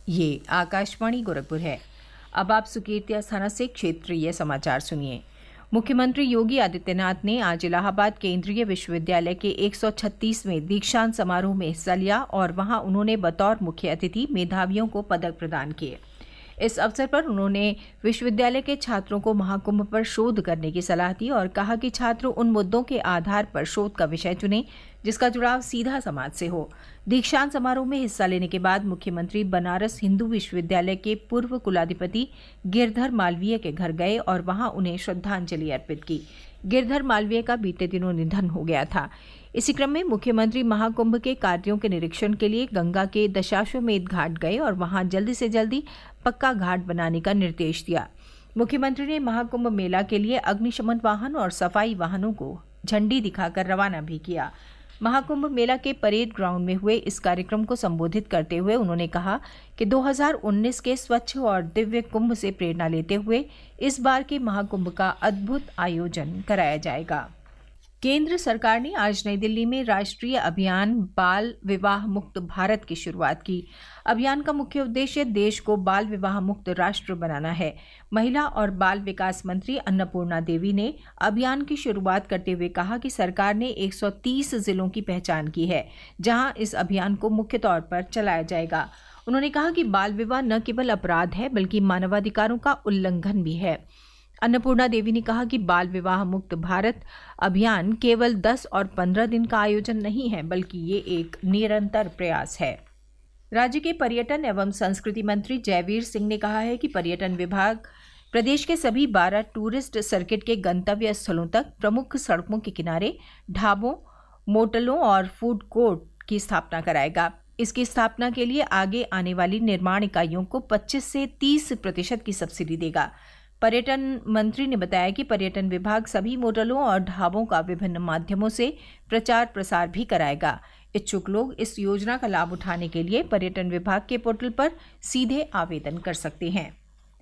ये आकाशवाणी गोरखपुर है। अब आप सुकीर्ति अस्थाना से क्षेत्रीय समाचार सुनिए। मुख्यमंत्री योगी आदित्यनाथ ने आज इलाहाबाद केंद्रीय विश्वविद्यालय के 136वें दीक्षांत समारोह में हिस्सा लिया और वहां उन्होंने बतौर मुख्य अतिथि मेधावियों को पदक प्रदान किए। इस अवसर पर उन्होंने विश्वविद्यालय के छात्रों को महाकुंभ पर शोध करने की सलाह दी और कहा कि छात्र उन मुद्दों के आधार पर शोध का विषय चुनें जिसका जुड़ाव सीधा समाज से हो। दीक्षांत समारोह में हिस्सा लेने के बाद मुख्यमंत्री बनारस हिंदू विश्वविद्यालय के पूर्व कुलाधिपति गिरधर मालवीय के घर गए और वहां उन्हें श्रद्धांजलि अर्पित की। गिरधर मालवीय का बीते दिनों निधन हो गया था। इसी क्रम में मुख्यमंत्री महाकुंभ के कार्यों के निरीक्षण के लिए गंगा के दशाश्वमेध घाट गए और वहां जल्दी से जल्दी पक्का घाट बनाने का निर्देश दिया। मुख्यमंत्री ने महाकुंभ मेला के लिए अग्निशमन वाहन और सफाई वाहनों को झंडी दिखाकर रवाना भी किया। महाकुंभ मेला के परेड ग्राउंड में हुए इस कार्यक्रम को संबोधित करते हुए उन्होंने कहा कि 2019 के स्वच्छ और दिव्य कुंभ से प्रेरणा लेते हुए इस बार के महाकुंभ का अद्भुत आयोजन कराया जाएगा। केंद्र सरकार ने आज नई दिल्ली में राष्ट्रीय अभियान बाल विवाह मुक्त भारत की शुरुआत की। अभियान का मुख्य उद्देश्य देश को बाल विवाह मुक्त राष्ट्र बनाना है। महिला और बाल विकास मंत्री अन्नपूर्णा देवी ने अभियान की शुरुआत करते हुए कहा कि सरकार ने 130 जिलों की पहचान की है जहां इस अभियान को मुख्य तौर पर चलाया जाएगा। उन्होंने कहा कि बाल विवाह न केवल अपराध है बल्कि मानवाधिकारों का उल्लंघन भी है। अन्नपूर्णा देवी ने कहा कि बाल विवाह मुक्त भारत अभियान केवल 10 और 15 दिन का आयोजन नहीं है बल्कि ये एक निरंतर प्रयास है। राज्य के पर्यटन एवं संस्कृति मंत्री जयवीर सिंह ने कहा है कि पर्यटन विभाग प्रदेश के सभी 12 टूरिस्ट सर्किट के गंतव्य स्थलों तक प्रमुख सड़कों के किनारे ढाबों, मोटलों और फूड कोर्ट की स्थापना कराएगा। इसकी स्थापना के लिए आगे आने वाली निर्माण इकाइयों को 25 से 30% की सब्सिडी देगा। पर्यटन मंत्री ने बताया कि पर्यटन विभाग सभी मोटलों और ढाबों का विभिन्न माध्यमों से प्रचार प्रसार भी कराएगा। इच्छुक लोग इस योजना का लाभ उठाने के लिए पर्यटन विभाग के पोर्टल पर सीधे आवेदन कर सकते हैं।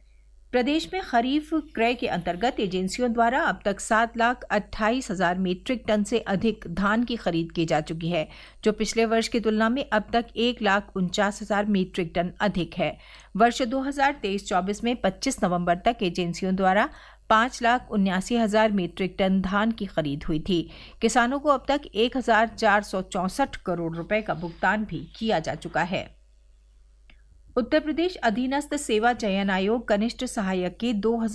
प्रदेश में खरीफ क्रय के अंतर्गत एजेंसियों द्वारा अब तक 7,28,000 मीट्रिक टन से अधिक धान की खरीद की जा चुकी है, जो पिछले वर्ष की तुलना में अब तक 1,49,000 मीट्रिक टन अधिक है। वर्ष 2023-24 में 25 नवंबर तक एजेंसियों द्वारा 5,79,000 मीट्रिक टन धान की खरीद हुई थी। किसानों को अब तक 1,464 करोड़ रुपए का भुगतान भी किया जा चुका है। उत्तर प्रदेश अधीनस्थ सेवा चयन आयोग कनिष्ठ सहायक के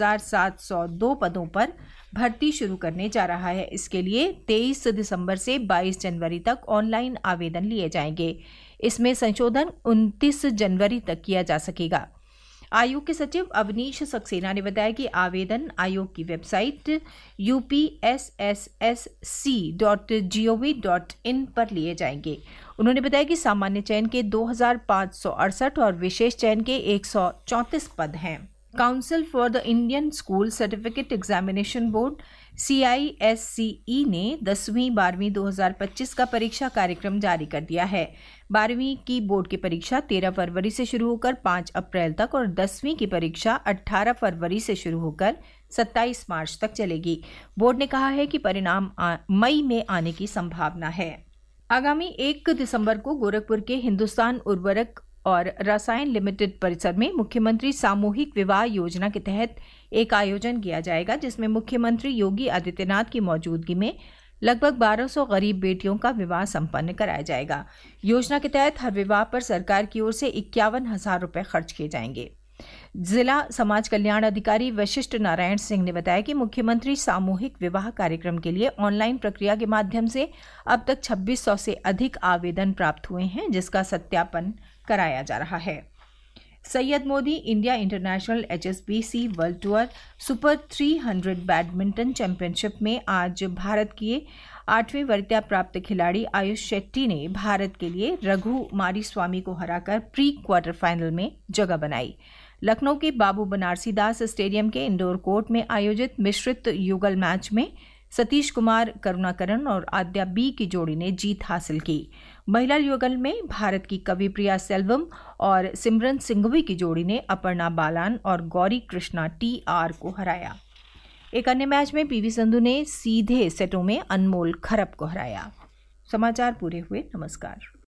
2,702 पदों पर भर्ती शुरू करने जा रहा है। इसके लिए 23 दिसंबर से 22 जनवरी तक ऑनलाइन आवेदन लिए जाएंगे। इसमें संशोधन 29 जनवरी तक किया जा सकेगा। आयोग के सचिव अवनीश सक्सेना ने बताया कि आवेदन आयोग की वेबसाइट upssc.gov.in पर लिए जाएंगे। उन्होंने बताया कि सामान्य चयन के 2,568 और विशेष चयन के 134 पद हैं। Council for the Indian school certificate examination board CISCE ने 10वीं 12वीं 2025 का परीक्षा कार्यक्रम जारी कर दिया है। 12वीं की बोर्ड की परीक्षा 13 फरवरी से शुरू होकर 5 अप्रैल तक और 10वीं की परीक्षा 18 फरवरी से शुरू होकर 27 मार्च तक चलेगी। बोर्ड ने कहा है कि परिणाम मई में आने की संभावना है। आगामी 1 दिसंबर को गोरखपुर के हिंदुस्तान उर्वरक और रसायन लिमिटेड परिसर में मुख्यमंत्री सामूहिक विवाह योजना के तहत एक आयोजन किया जाएगा, जिसमें मुख्यमंत्री योगी आदित्यनाथ की मौजूदगी में लगभग 1200 गरीब बेटियों का विवाह संपन्न कराया जाएगा। योजना के तहत हर विवाह पर सरकार की ओर से 51,000 रुपये खर्च किए जाएंगे। जिला समाज कल्याण अधिकारी वशिष्ठ नारायण सिंह ने बताया कि मुख्यमंत्री सामूहिक विवाह कार्यक्रम के लिए ऑनलाइन प्रक्रिया के माध्यम से अब तक 2600 से अधिक आवेदन प्राप्त हुए हैं, जिसका सत्यापन कराया जा रहा है। Syed Modi India international HSBC world tour super 300 badminton championship में आज भारत के 8वीं वरीयता प्राप्त खिलाड़ी आयुष शेट्टी ने भारत के लिए रघु मारीस्वामी को हराकर प्री क्वार्टर फाइनल में जगह बनाई। लखनऊ के बाबू बनारसी दास स्टेडियम के इंडोर कोर्ट में आयोजित मिश्रित युगल मैच में सतीश कुमार करुणाकरण और आद्या बी की जोड़ी ने जीत हासिल की। महिला युगल में भारत की कविप्रिया सेल्वम और सिमरन सिंघवी की जोड़ी ने अपर्णा बालान और गौरी कृष्णा TR को हराया। एक अन्य मैच में PV सिंधु ने सीधे सेटों में अनमोल खरब को हराया। समाचार पूरे हुए। नमस्कार।